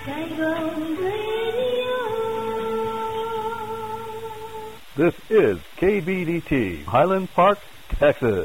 Saigon Radio. This is KBDT, Highland Park, Texas.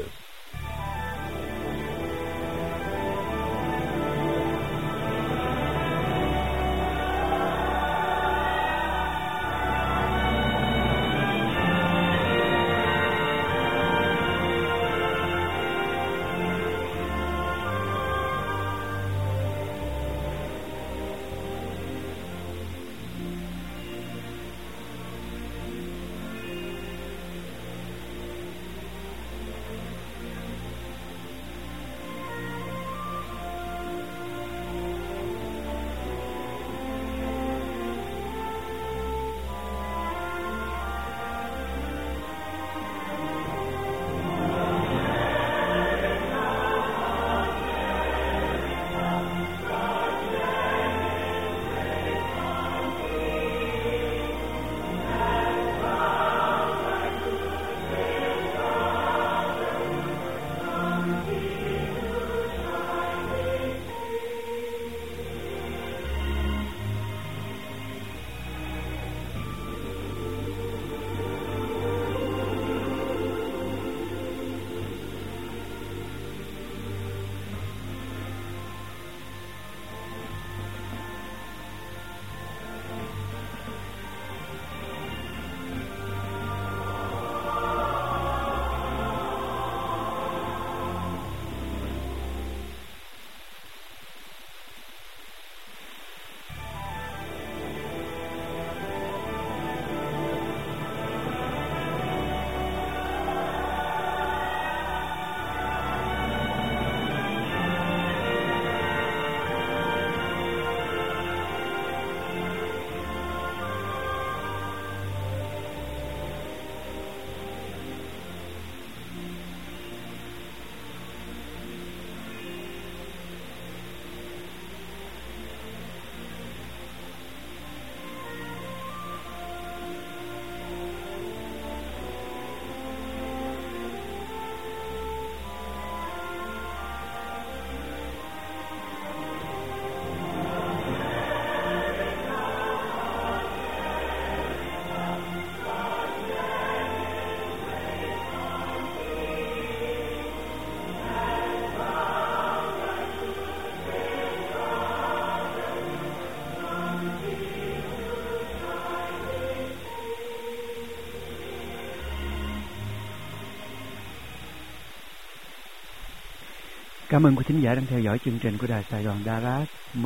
Cảm ơn quý thính giả đang theo dõi chương trình của Đài Sài Gòn Đà Lạt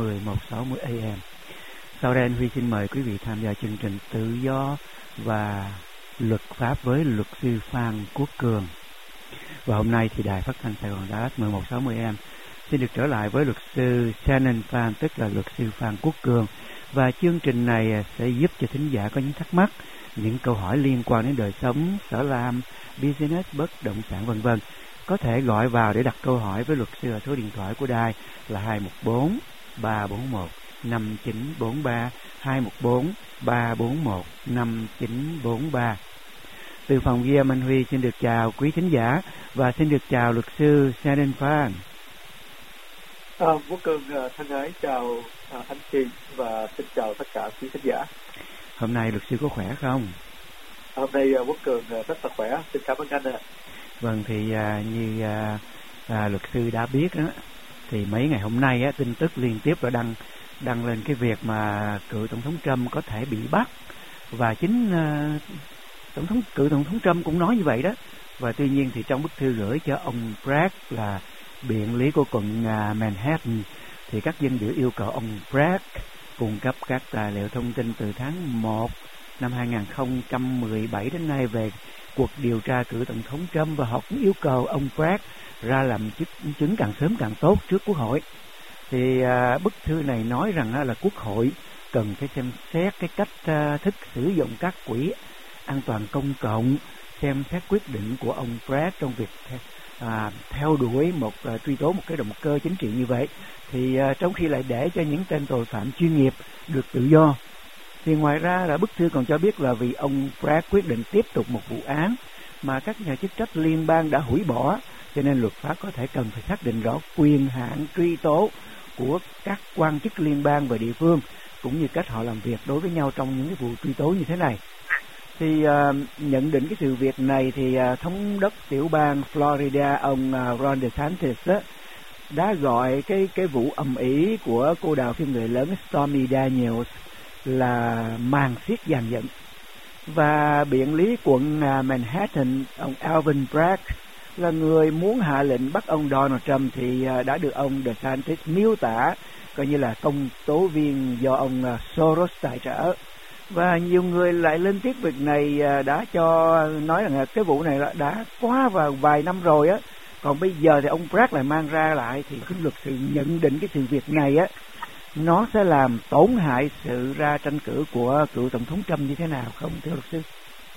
1160 AM. Sau đây anh Huy xin mời quý vị tham gia chương trình Tự do và Luật pháp với luật sư Phan Quốc Cường. Và hôm nay thì Đài Phát thanh Sài Gòn Đà Lạt 1160 AM xin được trở lại với luật sư Shannon Phan, tức là luật sư Phan Quốc Cường. Và chương trình này sẽ giúp cho thính giả có những thắc mắc, những câu hỏi liên quan đến đời sống, sở làm, business, bất động sản v.v. có thể gọi vào để đặt câu hỏi với luật sư ở số điện thoại của đài là 214 341 5943, 214 341 5943. Từ phòng ghi âm anh Huy xin được chào quý thính giả và xin được chào luật sư Shannon Phan. Quốc Cường thân ái chào anh chị và xin chào tất cả quý thính giả. Hôm nay luật sư có khỏe không? Hôm nay Quốc Cường rất là khỏe, xin cảm ơn anh ạ. Vâng, thì như luật sư đã biết đó, thì mấy ngày hôm nay tin tức liên tiếp đã đăng lên cái việc mà cựu tổng thống Trump có thể bị bắt, và chính cựu tổng thống Trump cũng nói như vậy đó. Và tuy nhiên thì trong bức thư gửi cho ông Bragg là biện lý của quận Manhattan, thì các dân biểu yêu cầu ông Bragg cung cấp các tài liệu thông tin từ tháng 1 năm 2017 đến nay về cuộc điều tra cựu tổng thống Trump, và họ cũng yêu cầu ông Bragg ra làm chứng càng sớm càng tốt trước Quốc hội. Thì bức thư này nói rằng là Quốc hội cần phải xem xét cái cách thức sử dụng các quỹ an toàn công cộng, xem xét quyết định của ông Bragg trong việc theo đuổi truy tố một cái động cơ chính trị như vậy, thì trong khi lại để cho những tên tội phạm chuyên nghiệp được tự do. Thì ngoài ra là bức thư còn cho biết là vì ông Bragg quyết định tiếp tục một vụ án mà các nhà chức trách liên bang đã hủy bỏ, cho nên luật pháp có thể cần phải xác định rõ quyền hạn truy tố của các quan chức liên bang và địa phương, cũng như cách họ làm việc đối với nhau trong những cái vụ truy tố như thế này. Thì nhận định cái sự việc này thì thống đốc tiểu bang Florida ông Ron DeSantis đã gọi cái vụ ầm ĩ của cô đào phim người lớn Stormy Daniels là màn xiết dàn dựng. Và biện lý quận Manhattan, ông Alvin Bragg là người muốn hạ lệnh bắt ông Donald Trump thì đã được ông DeSantis miêu tả coi như là công tố viên do ông Soros tài trợ. Và nhiều người lại lên tiếng việc này, đã nói rằng cái vụ này đã quá vào vài năm rồi á, còn bây giờ thì ông Bragg lại mang ra lại, thì cái luật sư nhận định cái sự việc này á nó sẽ làm tổn hại sự ra tranh cử của cựu tổng thống Trump như thế nào không thưa luật sư?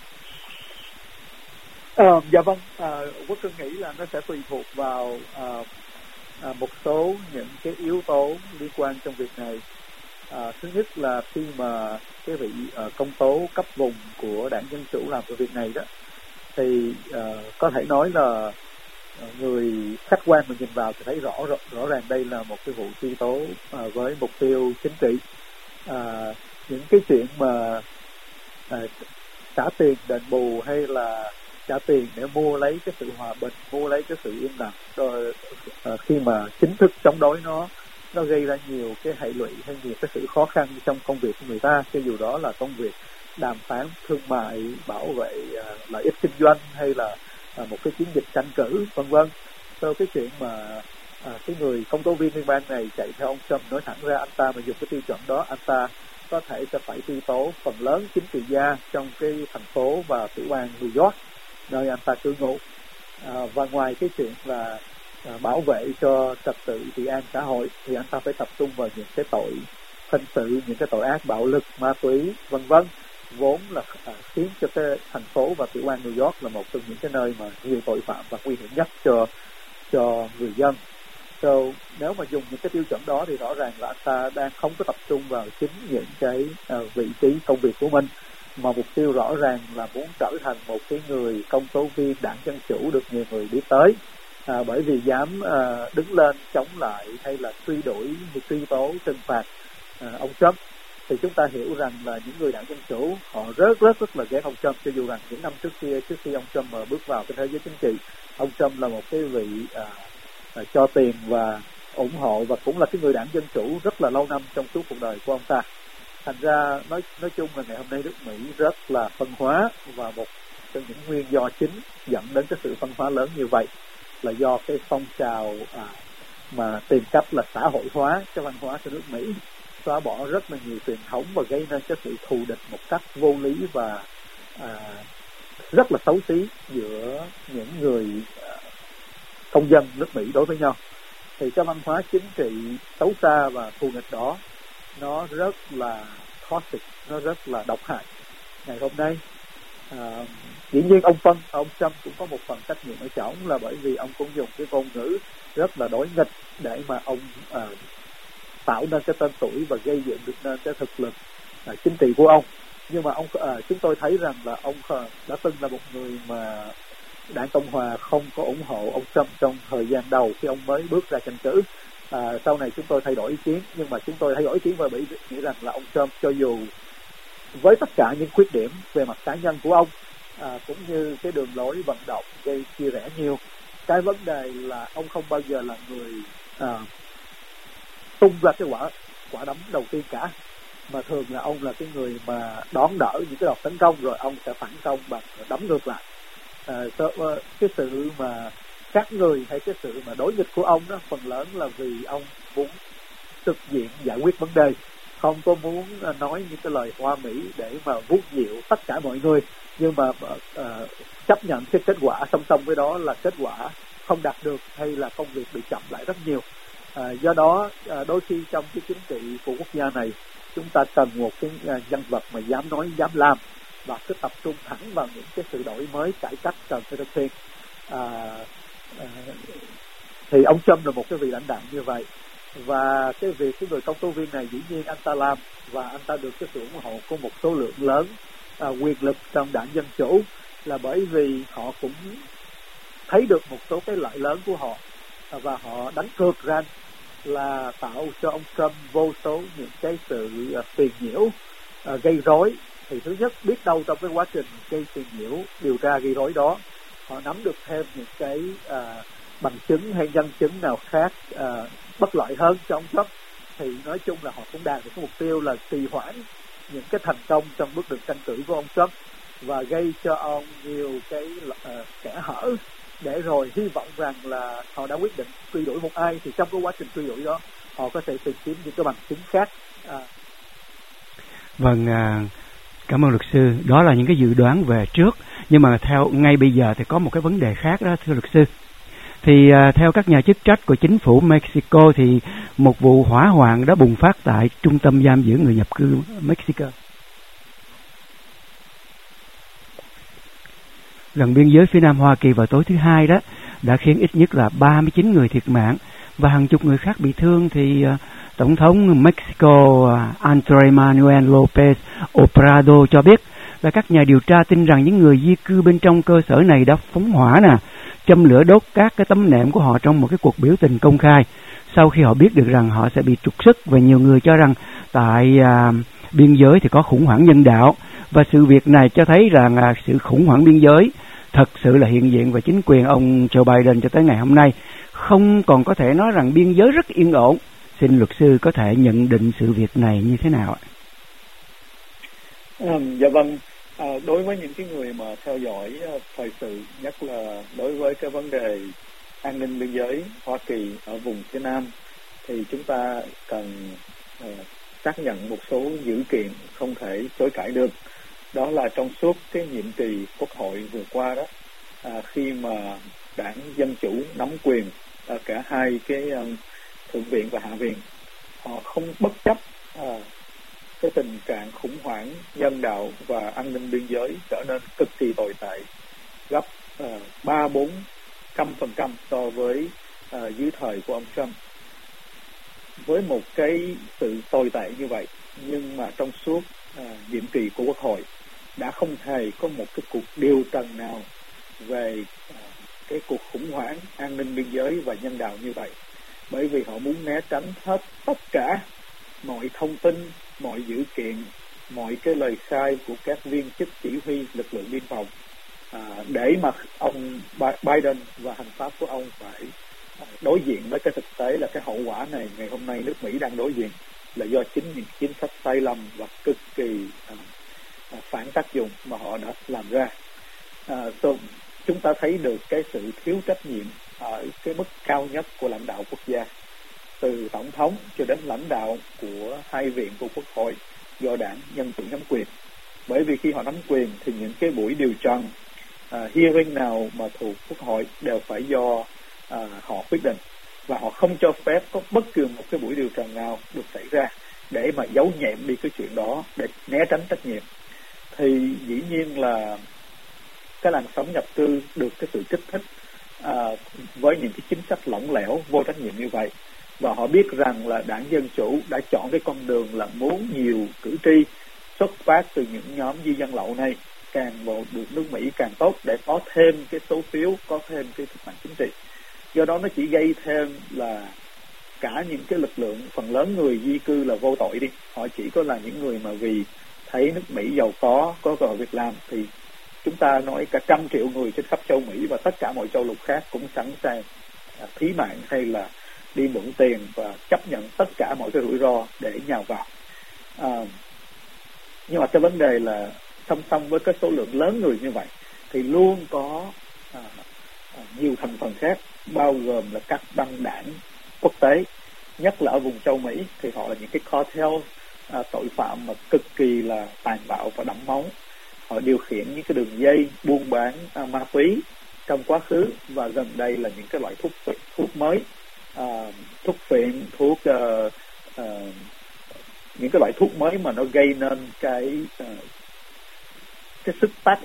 Dạ vâng, Quốc Cương nghĩ là nó sẽ tùy thuộc vào một số những cái yếu tố liên quan trong việc này. Thứ nhất là khi mà cái vị công tố cấp vùng của đảng Dân Chủ làm cái việc này đó, thì có thể nói là người khách quan mà nhìn vào thì thấy rõ ràng đây là một cái vụ truy tố với mục tiêu chính trị. Những cái chuyện mà trả tiền đền bù hay là trả tiền để mua lấy cái sự hòa bình, mua lấy cái sự yên lặng, rồi khi mà chính thức chống đối nó gây ra nhiều cái hệ lụy hay nhiều cái sự khó khăn trong công việc của người ta, cho dù đó là công việc đàm phán thương mại, bảo vệ lợi ích kinh doanh hay là một cái chiến dịch tranh cử vân vân. Sau cái chuyện mà cái người công tố viên liên bang này chạy theo ông Trump, nói thẳng ra anh ta mà dùng cái tiêu chuẩn đó, anh ta có thể sẽ phải truy tố phần lớn chính trị gia trong cái thành phố và tiểu bang New York nơi anh ta cư ngụ. Và ngoài cái chuyện là bảo vệ cho trật tự trị an xã hội thì anh ta phải tập trung vào những cái tội hình sự, những cái tội ác bạo lực, ma túy vân vân, vốn là khiến cho cái thành phố và tiểu bang New York là một trong những cái nơi mà nhiều tội phạm và nguy hiểm nhất cho người dân. Nếu mà dùng những cái tiêu chuẩn đó thì rõ ràng là anh ta đang không có tập trung vào chính những cái vị trí công việc của mình, mà mục tiêu rõ ràng là muốn trở thành một cái người công tố viên đảng Dân Chủ được nhiều người biết tới, bởi vì dám đứng lên chống lại hay là truy tố trừng phạt ông Trump. Thì chúng ta hiểu rằng là những người đảng Dân Chủ họ rất là ghét ông Trump, cho dù rằng những năm trước khi ông Trump mà bước vào cái thế giới chính trị, ông Trump là một cái vị cho tiền và ủng hộ và cũng là cái người đảng Dân Chủ rất là lâu năm trong suốt cuộc đời của ông ta. Thành ra nói chung là ngày hôm nay nước Mỹ rất là phân hóa, và một trong những nguyên do chính dẫn đến cái sự phân hóa lớn như vậy là do cái phong trào mà tìm cách là xã hội hóa cái văn hóa của nước Mỹ, xóa bỏ rất là nhiều truyền thống và gây nên cái sự thù địch một cách vô lý và rất là xấu xí giữa những người công dân nước Mỹ đối với nhau. Thì cái văn hóa chính trị xấu xa và thù nghịch đó nó rất là toxic, nó rất là độc hại. Ngày hôm nay dĩ nhiên ông Trump cũng có một phần trách nhiệm ở chỗ là bởi vì ông cũng dùng cái ngôn ngữ rất là đối nghịch để mà ông tạo nên cái tên tuổi và gây dựng được nên cái thực lực chính trị của ông. Nhưng mà chúng tôi thấy rằng là ông đã từng là một người mà đảng Cộng hòa không có ủng hộ ông Trump trong thời gian đầu khi ông mới bước ra tranh cử. Sau này chúng tôi thay đổi ý kiến, nhưng mà chúng tôi thay đổi ý kiến và nghĩ rằng là ông Trump, cho dù với tất cả những khuyết điểm về mặt cá nhân của ông, cũng như cái đường lối vận động gây chia rẽ nhiều, cái vấn đề là ông không bao giờ là người tung ra cái quả đấm đầu tiên cả, mà thường là ông là cái người mà đón đỡ những cái đợt tấn công rồi ông sẽ phản công bằng đấm ngược lại. Cái sự mà khác người hay cái sự mà đối nghịch của ông đó phần lớn là vì ông muốn trực diện giải quyết vấn đề, không có muốn nói những cái lời hoa mỹ để mà vuốt dịu tất cả mọi người, nhưng mà chấp nhận cái kết quả song song với đó là kết quả không đạt được hay là công việc bị chậm lại rất nhiều. Do đó đôi khi trong cái chính trị của quốc gia này chúng ta cần một cái nhân vật mà dám nói dám làm và cứ tập trung thẳng vào những cái sự đổi mới cải cách cần phải thực hiện. Thì ông Trump là một cái vị lãnh đạo như vậy, và cái việc cái người công tố viên này dĩ nhiên anh ta làm và anh ta được cái sự ủng hộ của một số lượng lớn quyền lực trong đảng Dân Chủ là bởi vì họ cũng thấy được một số cái lợi lớn của họ và họ đánh cược rằng là tạo cho ông Trump vô số những cái sự phiền nhiễu, gây rối. Thì thứ nhất, biết đâu trong cái quá trình gây phiền nhiễu, điều tra gây rối đó, họ nắm được thêm những cái bằng chứng hay nhân chứng nào khác bất lợi hơn cho ông Trump, thì nói chung là họ cũng đạt được cái mục tiêu là trì hoãn những cái thành công trong bước đường tranh cử của ông Trump và gây cho ông nhiều cái kẽ hở, để rồi hy vọng rằng là họ đã quyết định truy đuổi một ai, thì trong cái quá trình truy đuổi đó họ có thể tìm kiếm những cái bằng chứng khác. Vâng, cảm ơn luật sư. Đó là những cái dự đoán về trước, nhưng mà theo ngay bây giờ thì có một cái vấn đề khác đó, thưa luật sư. Thì theo các nhà chức trách của chính phủ Mexico thì một vụ hỏa hoạn đã bùng phát tại trung tâm giam giữ người nhập cư Mexico gần biên giới phía nam Hoa Kỳ vào tối thứ Hai đó, đã khiến ít nhất là 39 người thiệt mạng và hàng chục người khác bị thương. Thì Tổng thống Mexico Andrés Manuel López Obrador cho biết là các nhà điều tra tin rằng những người di cư bên trong cơ sở này đã phóng hỏa châm lửa đốt các cái tấm nệm của họ trong một cái cuộc biểu tình công khai, sau khi họ biết được rằng họ sẽ bị trục xuất. Và nhiều người cho rằng tại biên giới thì có khủng hoảng nhân đạo, và sự việc này cho thấy rằng sự khủng hoảng biên giới thật sự là hiện diện, và chính quyền ông Joe Biden cho tới ngày hôm nay không còn có thể nói rằng biên giới rất yên ổn. Xin luật sư có thể nhận định sự việc này như thế nào ạ? Dạ vâng, đối với những cái người mà theo dõi thời sự, nhất là đối với cái vấn đề an ninh biên giới Hoa Kỳ ở vùng phía Nam, thì chúng ta cần xác nhận một số dữ kiện không thể chối cãi được. Đó là trong suốt cái nhiệm kỳ Quốc hội vừa qua đó, khi mà đảng Dân Chủ nắm quyền ở cả hai cái Thượng viện và Hạ viện, họ không bất chấp cái tình trạng khủng hoảng nhân đạo và an ninh biên giới trở nên cực kỳ tồi tệ, gấp 3-400% so với dưới thời của ông Trump. Với một cái sự tồi tệ như vậy, nhưng mà trong suốt nhiệm kỳ của Quốc hội đã không hề có một cái cuộc điều trần nào về cái cuộc khủng hoảng an ninh biên giới và nhân đạo như vậy, bởi vì họ muốn né tránh hết tất cả mọi thông tin, mọi dữ kiện, mọi cái lời khai của các viên chức chỉ huy lực lượng biên phòng, để mà ông Biden và hành pháp của ông phải đối diện với cái thực tế là cái hậu quả này ngày hôm nay nước Mỹ đang đối diện là do chính những chính sách sai lầm và cực kỳ phản tác dụng mà họ đã làm ra. Chúng ta thấy được cái sự thiếu trách nhiệm ở cái mức cao nhất của lãnh đạo quốc gia, từ tổng thống cho đến lãnh đạo của hai viện của Quốc hội do đảng Dân Chủ nắm quyền. Bởi vì khi họ nắm quyền thì những cái buổi điều trần, hearing nào mà thuộc Quốc hội đều phải do họ quyết định, và họ không cho phép có bất cứ một cái buổi điều trần nào được xảy ra để mà giấu nhẹm đi cái chuyện đó, để né tránh trách nhiệm. Thì dĩ nhiên là cái làn sóng nhập cư được cái sự kích thích với những cái chính sách lỏng lẻo, vô trách nhiệm như vậy. Và họ biết rằng là đảng Dân Chủ đã chọn cái con đường là muốn nhiều cử tri xuất phát từ những nhóm di dân lậu này càng vào được nước Mỹ càng tốt, để có thêm cái số phiếu, có thêm cái sức mạnh chính trị. Do đó nó chỉ gây thêm là cả những cái lực lượng phần lớn người di cư là vô tội đi, họ chỉ có là những người mà vì thấy nước Mỹ giàu có cơ hội việc làm, thì chúng ta nói cả 100 triệu người trên khắp châu Mỹ và tất cả mọi châu lục khác cũng sẵn sàng thí mạng hay là đi mượn tiền và chấp nhận tất cả mọi cái rủi ro để nhào vào. Nhưng mà cái vấn đề là song song với cái số lượng lớn người như vậy thì luôn có nhiều thành phần khác, bao gồm là các băng đảng quốc tế, nhất là ở vùng châu Mỹ thì họ là những cái cartel, tội phạm mà cực kỳ là tàn bạo và đẫm máu. Họ điều khiển những cái đường dây buôn bán ma túy trong quá khứ, và gần đây là những cái loại thuốc mới, thuốc phiện, những cái loại thuốc mới mà nó gây nên cái sức tác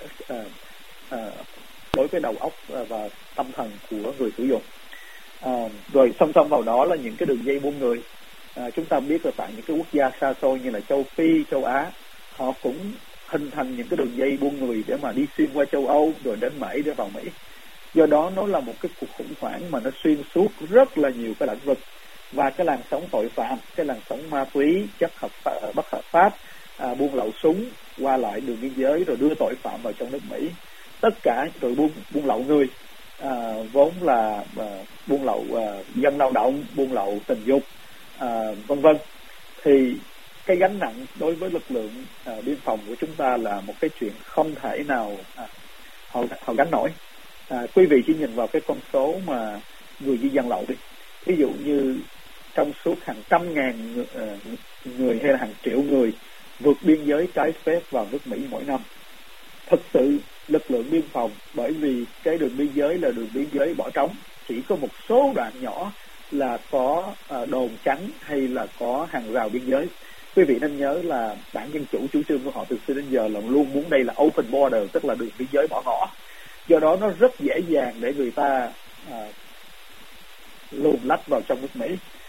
đối với đầu óc và tâm thần của người sử dụng. Rồi song song vào đó là những cái đường dây buôn người. Chúng ta biết là tại những cái quốc gia xa xôi như là châu Phi, châu Á, họ cũng hình thành những cái đường dây buôn người để mà đi xuyên qua châu Âu rồi đến Mỹ để vào Mỹ. Do đó nó là một cái cuộc khủng hoảng mà nó xuyên suốt rất là nhiều cái lĩnh vực, và cái làn sóng tội phạm, cái làn sóng ma túy, chất bất hợp pháp, buôn lậu súng qua lại đường biên giới, rồi đưa tội phạm vào trong nước Mỹ, tất cả, rồi buôn lậu người, vốn là buôn lậu dân lao động, buôn lậu tình dục, vân vân, thì cái gánh nặng đối với lực lượng biên phòng của chúng ta là một cái chuyện không thể nào họ gánh nổi. Quý vị chỉ nhìn vào cái con số mà người di dân lậu đi, ví dụ như trong số hàng trăm ngàn người hay là hàng triệu người vượt biên giới trái phép vào nước Mỹ mỗi năm. Thực sự lực lượng biên phòng, bởi vì cái đường biên giới là đường biên giới bỏ trống, chỉ có một số đoạn nhỏ là có đồn trắng hay là có hàng rào biên giới. Quý vị nên nhớ là Đảng Dân Chủ chủ trương của họ từ xưa đến giờ là luôn muốn đây là open border, tức là đường biên giới bỏ ngỏ. Do đó nó rất dễ dàng để người ta luồn lách vào trong nước Mỹ.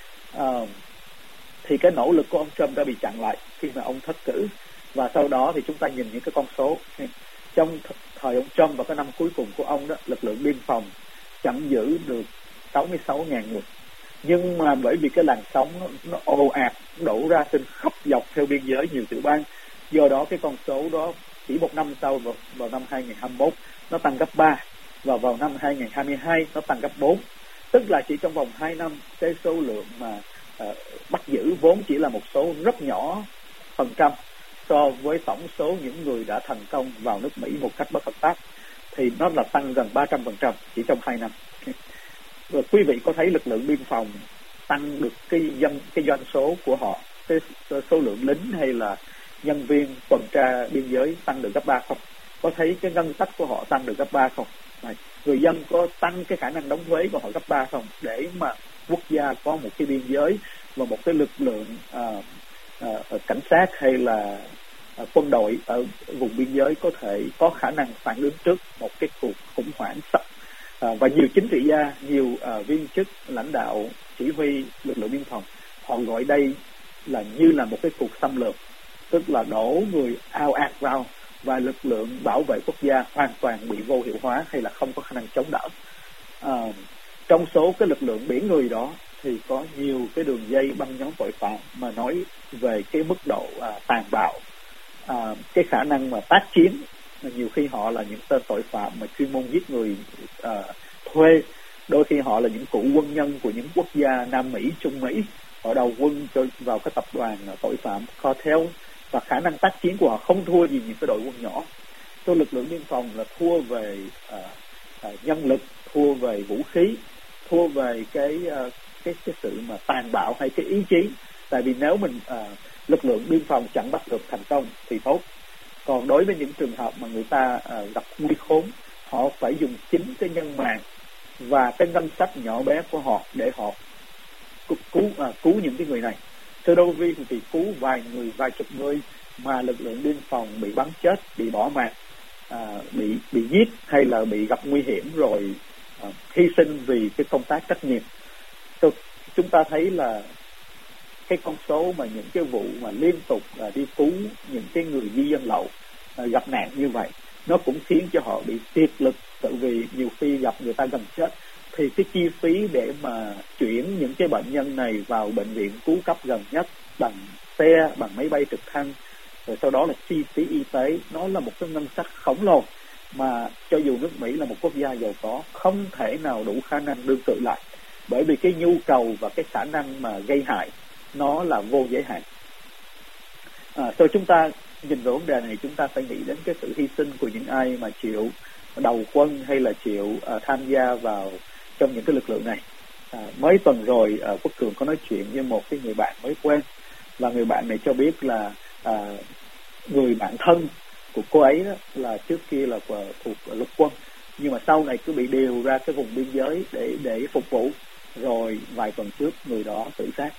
Thì cái nỗ lực của ông Trump đã bị chặn lại khi mà ông thất cử. Và sau đó thì chúng ta nhìn những cái con số. Trong thời ông Trump và cái năm cuối cùng của ông đó, lực lượng biên phòng chặn giữ được 66.000 người. Nhưng mà bởi vì cái làn sóng nó ồ ạt đổ ra trên khắp dọc theo biên giới nhiều tiểu bang, do đó cái con số đó chỉ một năm sau, vào năm 2021 nó tăng gấp 3, và vào năm 2022 nó tăng gấp 4. Tức là chỉ trong vòng 2 năm, cái số lượng mà bắt giữ vốn chỉ là một số rất nhỏ phần trăm so với tổng số những người đã thành công vào nước Mỹ một cách bất hợp pháp, thì nó là tăng gần 300% chỉ trong 2 năm. Và quý vị có thấy lực lượng biên phòng tăng được cái doanh số của họ, cái số lượng lính hay là nhân viên tuần tra biên giới tăng được gấp 3 không? Có thấy cái ngân sách của họ tăng được gấp 3 không? Người dân có tăng cái khả năng đóng thuế của họ gấp 3 không? Để mà quốc gia có một cái biên giới và một cái lực lượng cảnh sát hay là quân đội ở vùng biên giới có thể có khả năng phản ứng trước một cái cuộc khủng hoảng sắp. Và nhiều chính trị gia, nhiều viên chức, lãnh đạo, chỉ huy lực lượng biên phòng, họ gọi đây là như là một cái cuộc xâm lược, tức là đổ người ào ạt vào và lực lượng bảo vệ quốc gia hoàn toàn bị vô hiệu hóa hay là không có khả năng chống đỡ. Trong số cái lực lượng biển người đó thì có nhiều cái đường dây băng nhóm tội phạm mà nói về cái mức độ tàn bạo, cái khả năng mà tác chiến. Nhiều khi họ là những tên tội phạm mà chuyên môn giết người thuê, đôi khi họ là những cựu quân nhân của những quốc gia Nam Mỹ, Trung Mỹ, họ đầu quân vào cái tập đoàn tội phạm cartel, và khả năng tác chiến của họ không thua gì những cái đội quân nhỏ. Số lực lượng biên phòng là thua về nhân lực, thua về vũ khí, thua về cái sự mà tàn bạo hay cái ý chí. Tại vì nếu mình lực lượng biên phòng chẳng bắt được thành công thì tốt. Còn đối với những trường hợp mà người ta gặp nguy khốn, họ phải dùng chính cái nhân mạng và cái ngân sách nhỏ bé của họ để họ cứu những cái người này. Thưa Đô Vi thì cứu vài người, vài chục người, mà lực lượng biên phòng bị bắn chết, bị bỏ mạng, bị giết hay là bị gặp nguy hiểm rồi hy sinh vì cái công tác trách nhiệm. Chúng ta thấy là cái con số mà những cái vụ mà liên tục đi cứu những cái người di dân lậu gặp nạn như vậy, nó cũng khiến cho họ bị kiệt lực, tự vì nhiều khi gặp người ta gần chết thì cái chi phí để mà chuyển những cái bệnh nhân này vào bệnh viện cứu cấp gần nhất bằng xe, bằng máy bay trực thăng, rồi sau đó là chi phí y tế, nó là một cái ngân sách khổng lồ mà cho dù nước Mỹ là một quốc gia giàu có không thể nào đủ khả năng đương cự lại, bởi vì cái nhu cầu và cái khả năng mà gây hại nó là vô giới hạn. Sau chúng ta nhìn vào vấn đề này, chúng ta phải nghĩ đến cái sự hy sinh của những ai mà chịu đầu quân hay là chịu tham gia vào trong những cái lực lượng này. Mấy tuần rồi Quốc Cường có nói chuyện với một cái người bạn mới quen, và người bạn này cho biết là người bạn thân của cô ấy đó là trước kia là thuộc lục quân, nhưng mà sau này cứ bị điều ra cái vùng biên giới để phục vụ, rồi vài tuần trước người đó tự sát.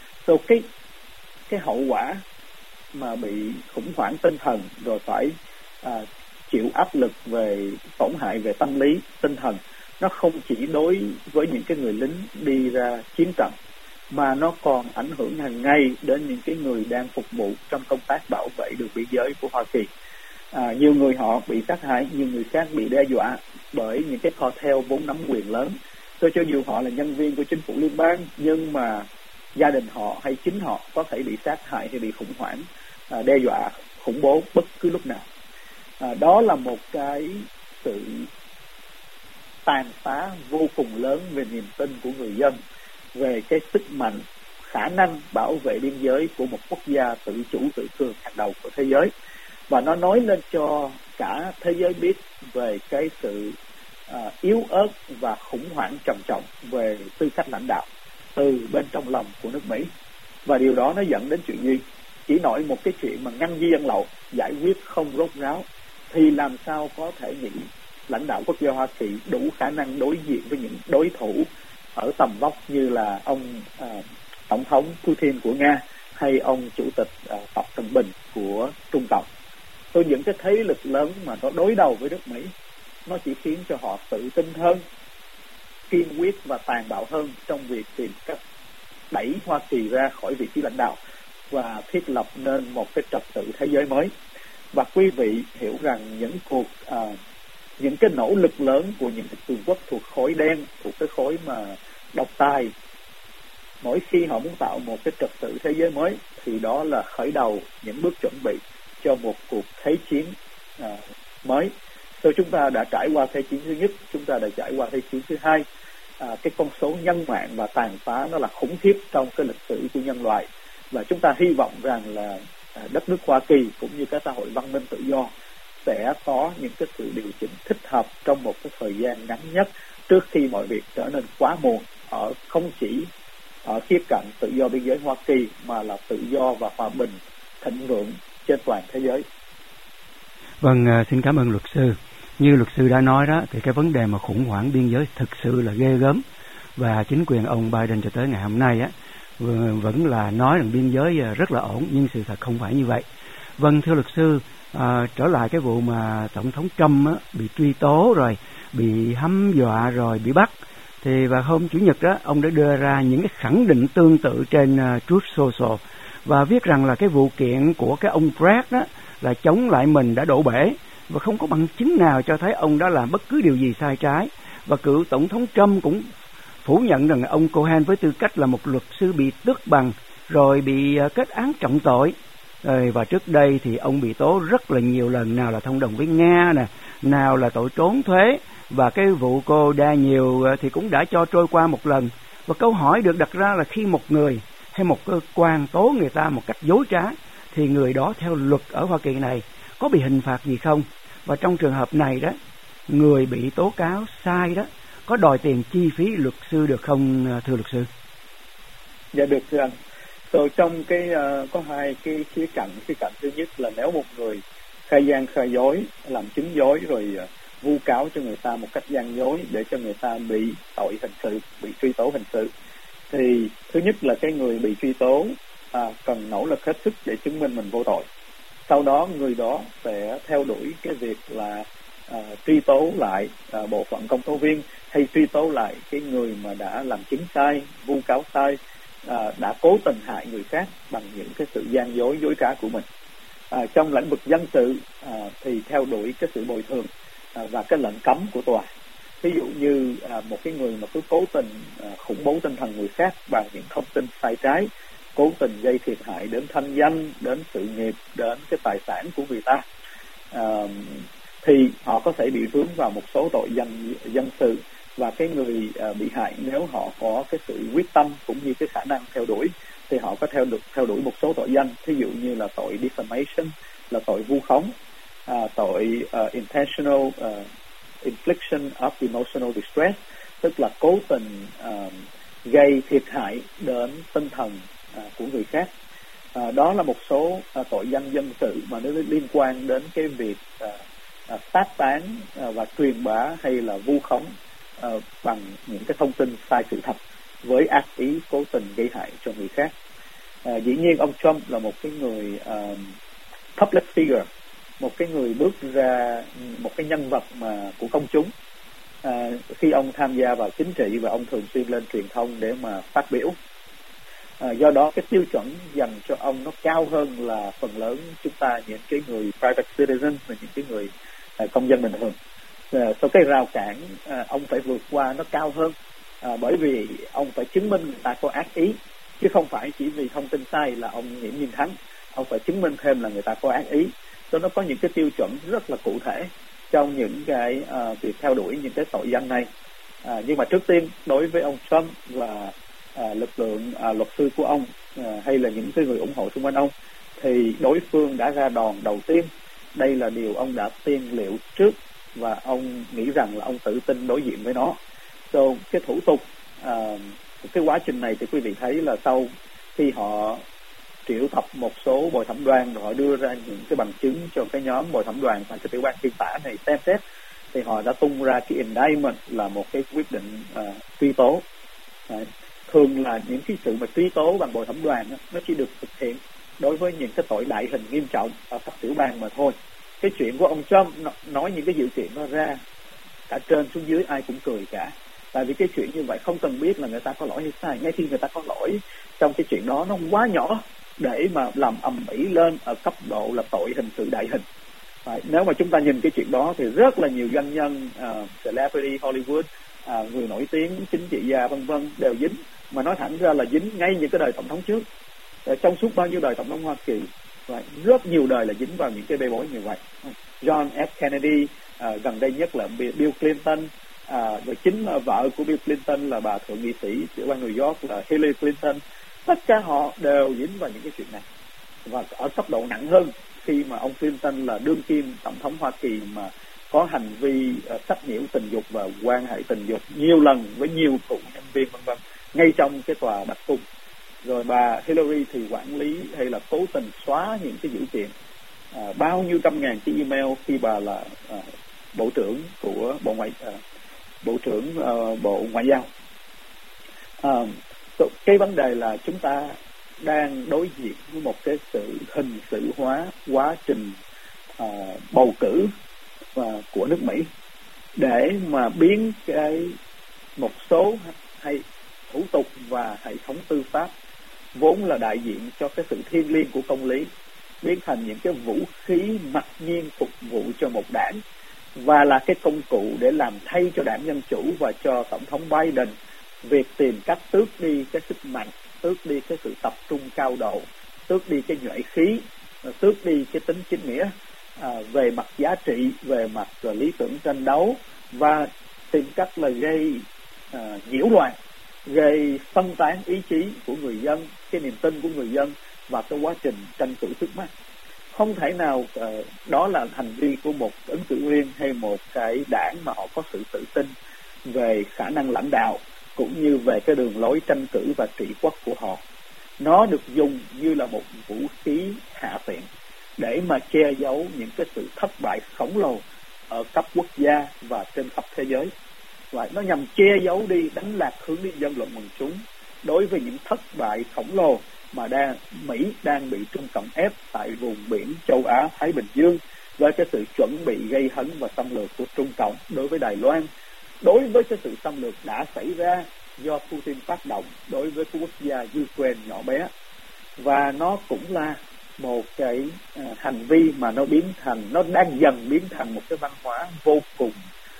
Cái hậu quả mà bị khủng hoảng tinh thần, rồi phải chịu áp lực về tổn hại về tâm lý, tinh thần, nó không chỉ đối với những cái người lính đi ra chiến trận, mà nó còn ảnh hưởng hàng ngày đến những cái người đang phục vụ trong công tác bảo vệ đường biên giới của Hoa Kỳ. Nhiều người họ bị sát hại, nhiều người khác bị đe dọa bởi những cái cartel vốn nắm quyền lớn. cho dù họ là nhân viên của chính phủ liên bang, nhưng mà gia đình họ hay chính họ có thể bị sát hại hay bị khủng hoảng, đe dọa khủng bố bất cứ lúc nào. Đó là một cái sự tàn phá vô cùng lớn về niềm tin của người dân, về cái sức mạnh, khả năng bảo vệ biên giới của một quốc gia tự chủ tự cường hàng đầu của thế giới. Và nó nói lên cho cả thế giới biết về cái sự yếu ớt và khủng hoảng trầm trọng về tư cách lãnh đạo từ bên trong lòng của nước Mỹ. Và điều đó nó dẫn đến chuyện gì? Chỉ nói một cái chuyện mà ngăn di dân lậu giải quyết không rốt ráo thì làm sao có thể nghĩ lãnh đạo quốc gia Hoa Kỳ đủ khả năng đối diện với những đối thủ ở tầm vóc như là ông Tổng thống Putin của Nga hay ông Chủ tịch Tập Cận Bình của Trung Cộng. Những cái thế lực lớn mà nó đối đầu với nước Mỹ, nó chỉ khiến cho họ tự tin hơn, kiên quyết và tàn bạo hơn trong việc tìm cách đẩy Hoa Kỳ ra khỏi vị trí lãnh đạo và thiết lập nên một cái trật tự thế giới mới. Và quý vị hiểu rằng những cái nỗ lực lớn của những cường quốc thuộc khối đen, thuộc cái khối mà độc tài, mỗi khi họ muốn tạo một cái trật tự thế giới mới thì đó là khởi đầu những bước chuẩn bị cho một cuộc thế chiến mới. Chúng ta đã trải qua thế chiến thứ nhất, chúng ta đã trải qua thế chiến thứ hai. Cái con số nhân mạng và tàn phá nó là khủng khiếp trong cái lịch sử của nhân loại, và chúng ta hy vọng rằng là đất nước Hoa Kỳ cũng như các xã hội văn minh tự do sẽ có những cái sự điều chỉnh thích hợp trong một cái thời gian ngắn nhất trước khi mọi việc trở nên quá muộn, không chỉ ở khía cạnh tự do biên giới Hoa Kỳ mà là tự do và hòa bình thịnh vượng trên toàn thế giới. Vâng, xin cảm ơn luật sư. Như luật sư đã nói đó, thì cái vấn đề mà khủng hoảng biên giới thực sự là ghê gớm, và chính quyền ông Biden cho tới ngày hôm nay vẫn là nói rằng biên giới rất là ổn, nhưng sự thật không phải như vậy. Vâng, thưa luật sư, trở lại cái vụ mà Tổng thống Trump bị truy tố rồi, bị hăm dọa rồi bị bắt, thì vào hôm Chủ nhật đó, ông đã đưa ra những cái khẳng định tương tự trên Truth Social và viết rằng là cái vụ kiện của cái ông Bragg đó là chống lại mình đã đổ bể và không có bằng chứng nào cho thấy ông đã làm bất cứ điều gì sai trái. Và cựu Tổng thống Trump cũng phủ nhận rằng ông Cohen với tư cách là một luật sư bị tước bằng rồi bị kết án trọng tội. Và trước đây thì ông bị tố rất là nhiều lần, nào là thông đồng với Nga nè, nào là tội trốn thuế, và cái vụ cô Daniel thì cũng đã cho trôi qua một lần. Và câu hỏi được đặt ra là khi một người hay một cơ quan tố người ta một cách dối trá thì người đó theo luật ở Hoa Kỳ này có bị hình phạt gì không? Và trong trường hợp này đó, người bị tố cáo sai đó có đòi tiền chi phí luật sư được không, thưa luật sư? Dạ được thưa anh. Trong cái có hai cái khía cạnh. Khía cạnh thứ nhất là nếu một người khai gian khai dối, làm chứng dối rồi vu cáo cho người ta một cách gian dối để cho người ta bị tội hình sự, bị truy tố hình sự, thì thứ nhất là cái người bị truy tố cần nỗ lực hết sức để chứng minh mình vô tội. Sau đó người đó sẽ theo đuổi cái việc là truy tố lại bộ phận công tố viên, hay truy tố lại cái người mà đã làm chứng sai, vu cáo sai, đã cố tình hại người khác bằng những cái sự gian dối, dối trá của mình. Trong lĩnh vực dân sự thì theo đuổi cái sự bồi thường và cái lệnh cấm của tòa. Ví dụ như một cái người mà cứ cố tình khủng bố tinh thần người khác bằng những thông tin sai trái, cố tình gây thiệt hại đến thanh danh, đến sự nghiệp, đến cái tài sản của người ta, thì họ có thể bị vướng vào một số tội dân sự. Và cái người bị hại nếu họ có cái sự quyết tâm cũng như cái khả năng theo đuổi thì họ có theo đuổi một số tội danh, ví dụ như là tội defamation, là tội vu khống, tội intentional infliction of emotional distress, tức là cố tình gây thiệt hại đến tinh thần của người khác. Đó là một số tội danh dân sự mà nó liên quan đến cái việc phát tán và truyền bá hay là vu khống bằng những cái thông tin sai sự thật với ác ý cố tình gây hại cho người khác. Dĩ nhiên ông Trump là một cái người public figure, một cái người bước ra, một cái nhân vật mà của công chúng. Khi ông tham gia vào chính trị và ông thường xuyên lên truyền thông để mà phát biểu. Do đó cái tiêu chuẩn dành cho ông nó cao hơn là phần lớn chúng ta, những cái người private citizen và những cái người công dân bình thường. Cái rào cản ông phải vượt qua nó cao hơn. bởi vì ông phải chứng minh người ta có ác ý, chứ không phải chỉ vì thông tin sai là ông nghiễm nhiên thắng. Ông phải chứng minh thêm là người ta có ác ý. Cho nó có những cái tiêu chuẩn rất là cụ thể trong những cái việc theo đuổi những cái tội danh này. Nhưng mà trước tiên đối với ông Trump và lực lượng luật sư của ông hay là những cái người ủng hộ xung quanh ông, thì đối phương đã ra đòn đầu tiên. Đây là điều ông đã tiên liệu trước và ông nghĩ rằng là ông tự tin đối diện với nó. Cái thủ tục, cái quá trình này thì quý vị thấy là sau khi họ triệu tập một số bồi thẩm đoàn rồi họ đưa ra những cái bằng chứng cho cái nhóm bồi thẩm đoàn và cái tiểu ban phiên tả này xem xét, thì họ đã tung ra cái indictment là một cái quyết định truy tố. Thường là những cái sự mà truy tố bằng bồi thẩm đoàn nó chỉ được thực hiện đối với những cái tội đại hình nghiêm trọng ở cấp tiểu bang mà thôi. Cái chuyện của ông Trump nói những cái dữ kiện nó ra, cả trên xuống dưới ai cũng cười cả. Tại vì cái chuyện như vậy không cần biết là người ta có lỗi hay sai. Ngay khi người ta có lỗi trong cái chuyện đó, nó quá nhỏ để mà làm ầm ĩ lên ở cấp độ là tội hình sự đại hình. Nếu mà chúng ta nhìn cái chuyện đó thì rất là nhiều doanh nhân, celebrity Hollywood, người nổi tiếng, chính trị gia vân vân đều dính. Mà nói thẳng ra là dính ngay những cái đời tổng thống trước. Trong suốt bao nhiêu đời tổng thống Hoa Kỳ, rất nhiều đời là dính vào những cái bê bối như vậy. John F. Kennedy, gần đây nhất là Bill Clinton, rồi chính vợ của Bill Clinton là bà thượng nghị sĩ tiểu bang New York là Hillary Clinton. Tất cả họ đều dính vào những cái chuyện này. Và ở cấp độ nặng hơn, khi mà ông Clinton là đương kim tổng thống Hoa Kỳ mà có hành vi sách nhiễu tình dục và quan hệ tình dục nhiều lần với nhiều cựu nhân viên vân vân ngay trong cái tòa Bạch Cung. Rồi bà Hillary thì quản lý hay là cố tình xóa những cái dữ kiện, bao nhiêu trăm ngàn cái email khi bà là bộ trưởng của Bộ Ngoại giao. Cái vấn đề là chúng ta đang đối diện với một cái sự hình sự hóa quá trình bầu cử của nước Mỹ, để mà biến một số hay thủ tục và hệ thống tư pháp vốn là đại diện cho cái sự thiêng liêng của công lý biến thành những cái vũ khí mặc nhiên phục vụ cho một đảng, và là cái công cụ để làm thay cho đảng Dân Chủ và cho Tổng thống Biden việc tìm cách tước đi cái sức mạnh, tước đi cái sự tập trung cao độ, tước đi cái nhuệ khí, tước đi cái tính chính nghĩa về mặt giá trị, về mặt lý tưởng tranh đấu, và tìm cách là gây nhiễu loạn, gây phân tán ý chí của người dân, cái niềm tin của người dân và cái quá trình tranh cử trước mắt. Không thể nào đó là hành vi của một ứng cử viên hay một cái đảng mà họ có sự tự tin về khả năng lãnh đạo cũng như về cái đường lối tranh cử và trị quốc của họ. Nó được dùng như là một vũ khí hạ tiện để mà che giấu những cái sự thất bại khổng lồ ở cấp quốc gia và trên khắp thế giới. Và nó nhằm che giấu đi, đánh lạc hướng đi dân luận quần chúng đối với những thất bại khổng lồ mà Mỹ đang bị Trung Cộng ép tại vùng biển châu Á Thái Bình Dương, với cái sự chuẩn bị gây hấn và xâm lược của Trung Cộng đối với Đài Loan, đối với cái sự xâm lược đã xảy ra do Putin phát động đối với quốc gia Ukraine nhỏ bé. Và nó cũng là một cái hành vi mà nó đang dần biến thành một cái văn hóa vô cùng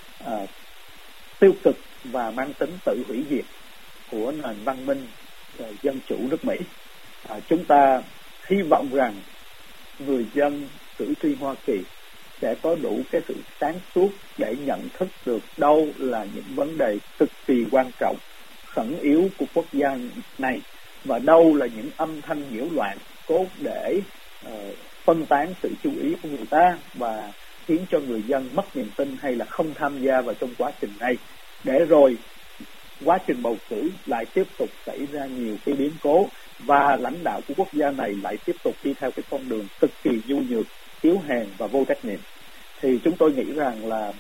tiêu cực và mang tính tự hủy diệt của nền văn minh dân chủ nước Mỹ. Chúng ta hy vọng rằng người dân cử tri Hoa Kỳ sẽ có đủ cái sự sáng suốt để nhận thức được đâu là những vấn đề cực kỳ quan trọng, khẩn yếu của quốc gia này, và đâu là những âm thanh nhiễu loạn cốt để phân tán sự chú ý của người ta và khiến cho người dân mất niềm tin hay là không tham gia vào trong quá trình này, để rồi quá trình bầu cử lại tiếp tục xảy ra nhiều cái biến cố và lãnh đạo của quốc gia này lại tiếp tục đi theo cái con đường cực kỳ nhu nhược, yếu hèn và vô trách nhiệm. Thì chúng tôi nghĩ rằng là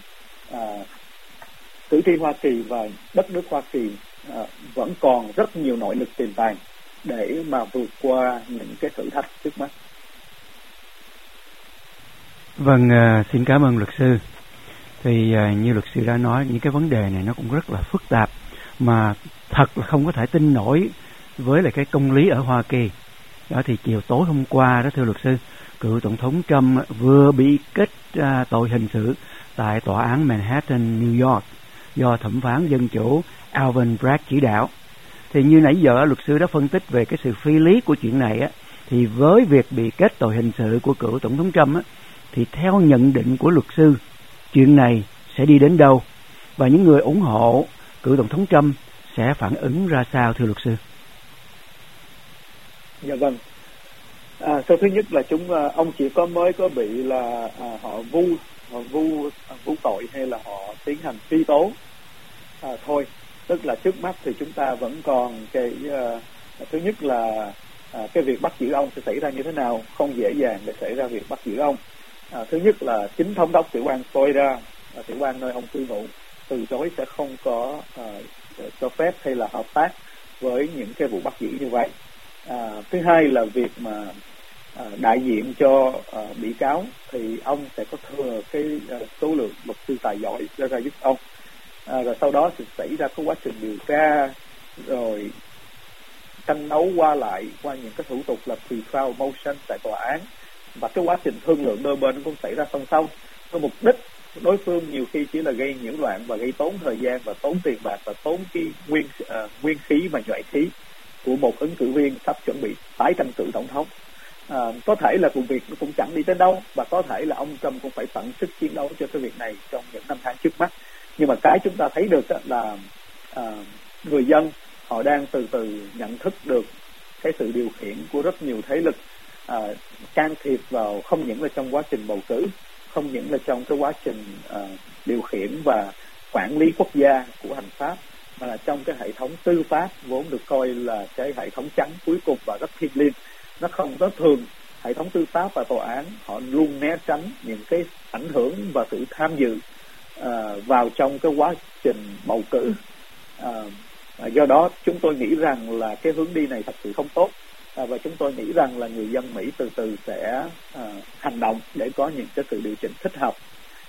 cử tri Hoa Kỳ và đất nước Hoa Kỳ vẫn còn rất nhiều nội lực tiềm tàng để mà vượt qua những cái thử thách trước mắt. Vâng, xin cảm ơn luật sư. Thì như luật sư đã nói, những cái vấn đề này nó cũng rất là phức tạp, mà thật là không có thể tin nổi với lại cái công lý ở Hoa Kỳ. Đó thì chiều tối hôm qua đó, thưa luật sư, cựu tổng thống Trump vừa bị kết tội hình sự tại tòa án Manhattan, New York. do thẩm phán dân chủ Alvin Bragg chỉ đạo. Thì như nãy giờ luật sư đã phân tích về cái sự phi lý của chuyện này á, thì với việc bị kết tội hình sự của cựu tổng thống Trump á, thì theo nhận định của luật sư, chuyện này sẽ đi đến đâu và những người ủng hộ cựu tổng thống Trump sẽ phản ứng ra sao, thưa luật sư? Dạ vâng. Số thứ nhất là ông chỉ mới có bị là họ vu tội hay là họ tiến hành truy tố thôi. Tức là trước mắt thì chúng ta vẫn còn cái thứ nhất là cái việc bắt giữ ông sẽ xảy ra như thế nào, không dễ dàng để xảy ra việc bắt giữ ông. Thứ nhất là chính thống đốc tiểu bang Florida, tiểu bang nơi ông cư ngụ, từ chối sẽ không có cho phép hay là hợp tác với những cái vụ bắt giữ như vậy. Thứ hai là việc mà đại diện cho bị cáo thì ông sẽ có thừa cái số lượng luật sư tài giỏi ra giúp ông. Rồi sau đó sẽ xảy ra cái quá trình điều tra, rồi tranh đấu qua những cái thủ tục là pre-trial motion tại tòa án, và cái quá trình thương lượng đôi bên cũng xảy ra song song. Với mục đích đối phương nhiều khi chỉ là gây nhiễu loạn và gây tốn thời gian và tốn tiền bạc và tốn cái nguyên khí và nhuệ khí của một ứng cử viên sắp chuẩn bị tái tranh cử tổng thống. Có thể là vụ việc nó cũng chẳng đi tới đâu, và có thể là ông Trump cũng phải tận sức chiến đấu cho cái việc này trong những năm tháng trước mắt. Nhưng mà cái chúng ta thấy được là người dân họ đang từ từ nhận thức được cái sự điều khiển của rất nhiều thế lực can thiệp vào, không những là trong quá trình bầu cử, không những là trong cái quá trình điều khiển và quản lý quốc gia của hành pháp, mà là trong cái hệ thống tư pháp vốn được coi là cái hệ thống trắng cuối cùng và rất thiêng liêng. Nó không có thường, hệ thống tư pháp và tòa án họ luôn né tránh những cái ảnh hưởng và sự tham dự vào trong cái quá trình bầu cử. Do đó chúng tôi nghĩ rằng là cái hướng đi này thật sự không tốt, và chúng tôi nghĩ rằng là người dân Mỹ từ từ sẽ hành động để có những cái sự điều chỉnh thích hợp.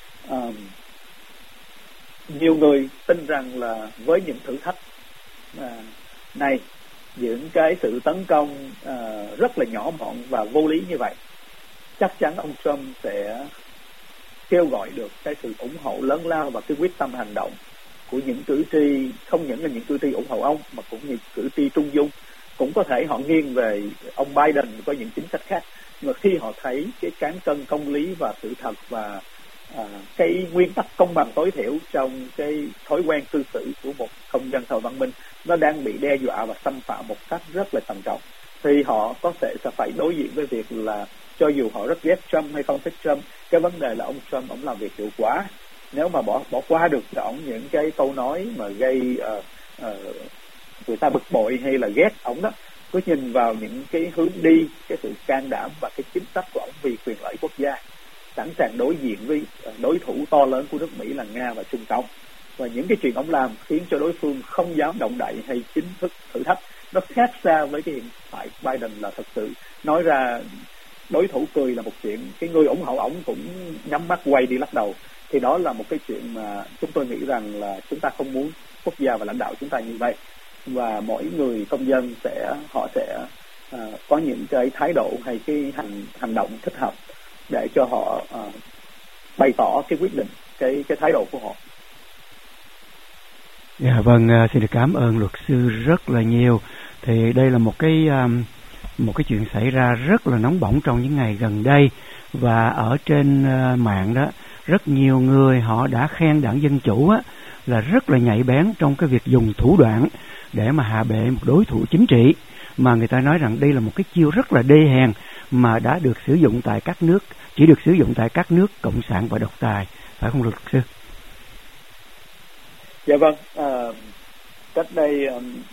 Nhiều người tin rằng là với những thử thách này, những cái sự tấn công rất là nhỏ mọn và vô lý như vậy, chắc chắn ông Trump sẽ kêu gọi được cái sự ủng hộ lớn lao và cái quyết tâm hành động của những cử tri, không những là những cử tri ủng hộ ông mà cũng như cử tri trung dung. Cũng có thể họ nghiêng về ông Biden có những chính sách khác, nhưng mà khi họ thấy cái cán cân công lý và sự thật và cái nguyên tắc công bằng tối thiểu trong cái thói quen cư xử của một công dân xã hội văn minh nó đang bị đe dọa và xâm phạm một cách rất là trầm trọng, thì họ có thể sẽ phải đối diện với việc là cho dù họ rất ghét Trump hay không thích Trump, cái vấn đề là ông Trump ông làm việc hiệu quả. Nếu mà bỏ qua được cho ông những cái câu nói mà gây người ta bực bội hay là ghét ông đó, cứ nhìn vào những cái hướng đi, cái sự can đảm và cái chính sách của ông vì quyền lợi quốc gia, sẵn sàng đối diện với đối thủ to lớn của nước Mỹ là Nga và Trung Cộng. Và những cái chuyện ông làm khiến cho đối phương không dám động đậy hay chính thức thử thách. Nó khác xa với cái hiện tại Biden là thật sự nói ra đối thủ cười là một chuyện, cái người ủng hộ ổng cũng nhắm mắt quay đi lắc đầu. Thì đó là một cái chuyện mà chúng tôi nghĩ rằng là chúng ta không muốn quốc gia và lãnh đạo chúng ta như vậy. Và mỗi người công dân họ sẽ có những cái thái độ hay cái hành động thích hợp để cho họ bày tỏ cái quyết định, cái thái độ của họ. Dạ vâng, xin được cảm ơn luật sư rất là nhiều. Thì đây là một cái chuyện xảy ra rất là nóng bỏng trong những ngày gần đây, và ở trên mạng đó rất nhiều người họ đã khen đảng Dân Chủ là rất là nhạy bén trong cái việc dùng thủ đoạn để mà hạ bệ một đối thủ chính trị, mà người ta nói rằng đây là một cái chiêu rất là đê hèn mà đã được sử dụng tại các nước, chỉ được sử dụng tại các nước cộng sản và độc tài, phải không luật sư? Dạ vâng, cách đây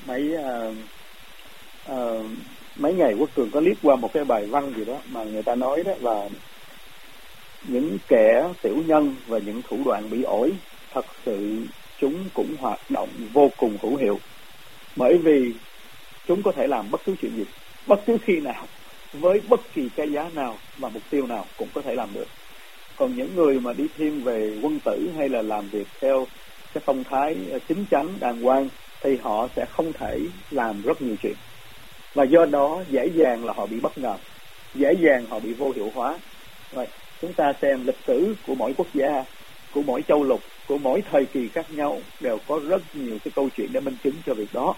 mấy ngày Quốc Cường có liếc qua một cái bài văn gì đó mà người ta nói đó là những kẻ tiểu nhân và những thủ đoạn bị ổi, thật sự chúng cũng hoạt động vô cùng hữu hiệu, bởi vì chúng có thể làm bất cứ chuyện gì, bất cứ khi nào, với bất kỳ cái giá nào và mục tiêu nào cũng có thể làm được. Còn những người mà đi thiên về quân tử hay là làm việc theo cái phong thái chính chắn đàng hoàng thì họ sẽ không thể làm rất nhiều chuyện, và do đó dễ dàng là họ bị bất ngờ, dễ dàng họ bị vô hiệu hóa. Rồi chúng ta xem lịch sử của mỗi quốc gia, của mỗi châu lục, của mỗi thời kỳ khác nhau đều có rất nhiều cái câu chuyện để minh chứng cho việc đó.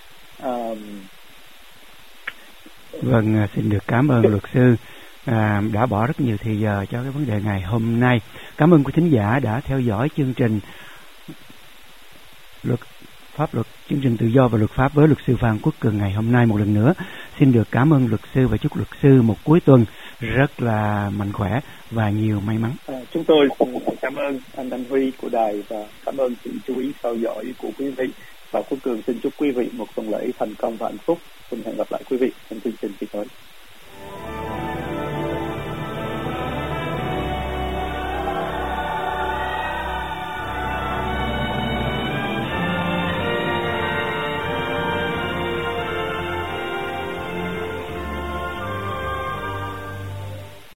Vâng, xin được cảm ơn luật sư đã bỏ rất nhiều thời giờ cho cái vấn đề ngày hôm nay. Cảm ơn quý thính giả đã theo dõi chương trình pháp luật, chương trình tự do và luật pháp với luật sư Phan Quốc Cường ngày hôm nay. Một lần nữa xin được cảm ơn luật sư và chúc luật sư một cuối tuần rất là mạnh khỏe và nhiều may mắn. Chúng tôi cảm ơn anh Huy của đài và cảm ơn sự chú ý theo dõi của quý vị, và Quốc Cường xin chúc quý vị một tuần lễ thành công và hạnh phúc. Xin hẹn gặp lại quý vị trong chương trình kỳ tới.